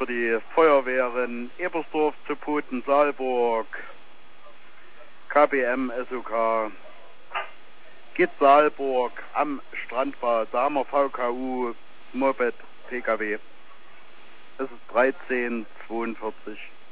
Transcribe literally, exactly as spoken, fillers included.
für die Feuerwehren Ebersdorf zu Puten, Saalburg, K B M, S O K, Git Saalburg, am Strandbad, Damer V K U, Moped, P K W. Es ist dreizehn zweiundvierzig.